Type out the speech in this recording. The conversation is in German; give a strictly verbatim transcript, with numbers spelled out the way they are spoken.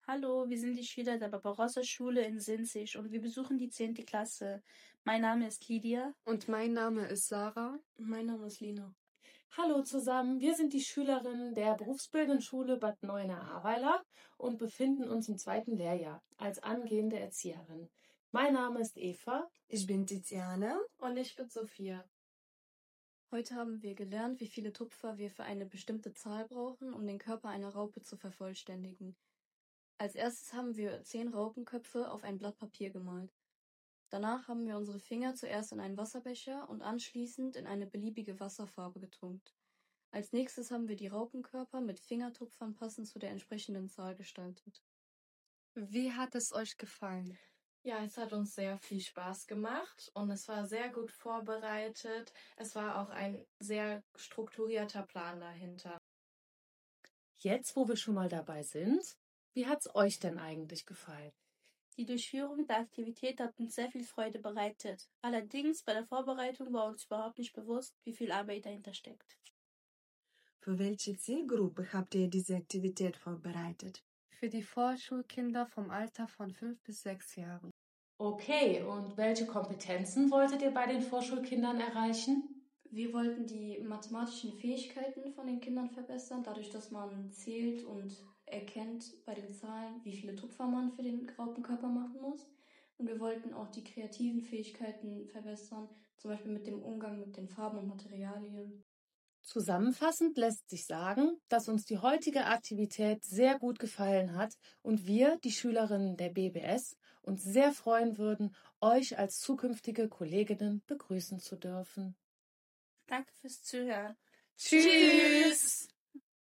Hallo, wir sind die Schüler der Barbarossa-Schule in Sinzig und wir besuchen die zehnte Klasse. Mein Name ist Lydia. Und mein Name ist Sarah. Mein Name ist Lina. Hallo zusammen, wir sind die Schülerinnen der Berufsbildenden Schule Bad Neuenahr-Ahrweiler und befinden uns im zweiten Lehrjahr als angehende Erzieherin. Mein Name ist Eva. Ich bin Tiziana. Und ich bin Sophia. Heute haben wir gelernt, wie viele Tupfer wir für eine bestimmte Zahl brauchen, um den Körper einer Raupe zu vervollständigen. Als erstes haben wir zehn Raupenköpfe auf ein Blatt Papier gemalt. Danach haben wir unsere Finger zuerst in einen Wasserbecher und anschließend in eine beliebige Wasserfarbe getunkt. Als nächstes haben wir die Raupenkörper mit Fingertupfern passend zu der entsprechenden Zahl gestaltet. Wie hat es euch gefallen? Ja, es hat uns sehr viel Spaß gemacht und es war sehr gut vorbereitet. Es war auch ein sehr strukturierter Plan dahinter. Jetzt, wo wir schon mal dabei sind, wie hat's euch denn eigentlich gefallen? Die Durchführung der Aktivität hat uns sehr viel Freude bereitet. Allerdings bei der Vorbereitung war uns überhaupt nicht bewusst, wie viel Arbeit dahinter steckt. Für welche Zielgruppe habt ihr diese Aktivität vorbereitet? Für die Vorschulkinder vom Alter von fünf bis sechs Jahren. Okay, und welche Kompetenzen wolltet ihr bei den Vorschulkindern erreichen? Wir wollten die mathematischen Fähigkeiten von den Kindern verbessern, dadurch, dass man zählt und erkennt bei den Zahlen, wie viele Tupfer man für den Raupenkörper machen muss. Und wir wollten auch die kreativen Fähigkeiten verbessern, zum Beispiel mit dem Umgang mit den Farben und Materialien. Zusammenfassend lässt sich sagen, dass uns die heutige Aktivität sehr gut gefallen hat und wir, die Schülerinnen der B B S, uns sehr freuen würden, euch als zukünftige Kolleginnen begrüßen zu dürfen. Danke fürs Zuhören. Tschüss!